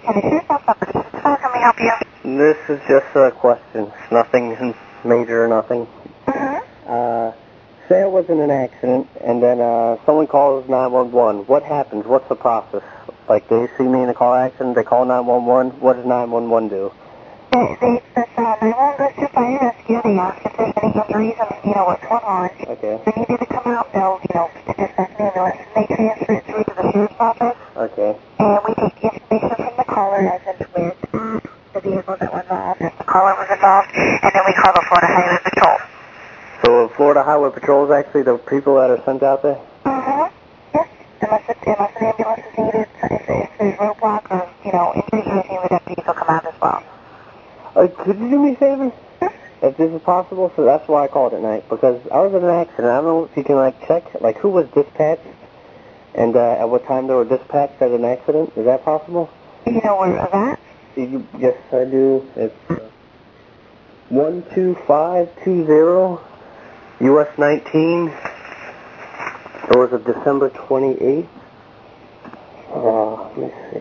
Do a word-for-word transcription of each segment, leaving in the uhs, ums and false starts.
County Sheriff's Office. How can we help you? This is just a question. Nothing major or nothing. Mm-hmm. Uh, say it was in an accident, and then uh, someone calls nine one one. What happens? What's the process? Like, they see me in a car accident, they call nine one one. What does nine one one do? They, they, the uh, nine one one goes to fire rescue. They ask if there's any injuries and, you know, what's going on. Okay. They need you to come out, they'll, you know, dispatch an ambulance. They transfer it through to the Sheriff's Office. Okay. And we take the information from the caller as in where it's at, the vehicle that was involved, if the caller was involved, and then we call the Florida Highway Patrol. So Florida Highway Patrol is actually the people that are sent out there? Mm-hmm. Yes. Unless, it, unless an ambulance is needed, if, if there's roadblock or, you know, injuries or anything, the deputies will come out as well. Uh, could you do me a favor? If this is possible, so that's why I called at night, because I was in an accident. I don't know if you can, like, check, like, who was dispatched and uh, at what time they were dispatched at an accident. Is that possible? You know where of that? You, yes, I do. It's uh, one two five two zero U S nineteen. It was of December twenty-eighth. Uh, let me see.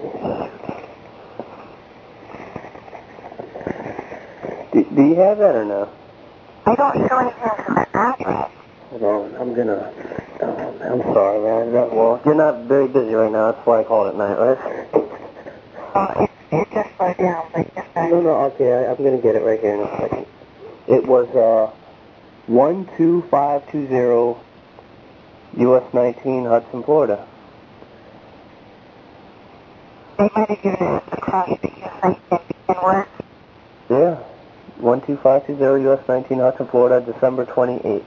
Do, do you have that or no? I don't show anything from that address. Hold on, I'm gonna... Oh, I'm sorry, man. That, well, you're not very busy right now. That's why I called at night, right? Uh, it, it just slowed down, but just uh, No, no, okay. I, I'm gonna get it right here in a second. It was uh, one two five two zero U S nineteen, Hudson, Florida. they might have given it a crash because I didn't begin with. Yeah. one two five two zero U S nineteen, Hudson, Florida, December twenty-eighth.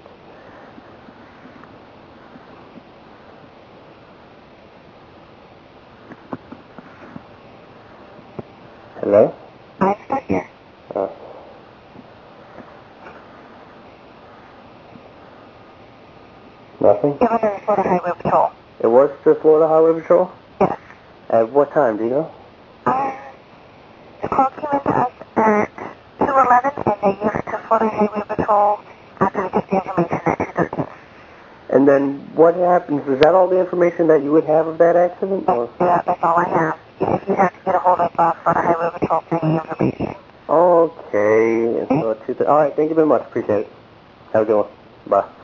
Hello? I'm stuck here. Oh. Nothing? Given to the Florida Highway Patrol. It was the Florida Highway Patrol? Yes. At what time, do you know? Um, the call came into us at two eleven, and they used it to Florida Highway Patrol after we took the information at two thirteen. And then what happens? Is that all the information that you would have of that accident? That's, Or? yeah, that's all I have. If you have to get a hold of uh, Florida Highway Patrol for any information. Okay. So two th- all right, thank you very much. Appreciate it. Have a good one. Bye.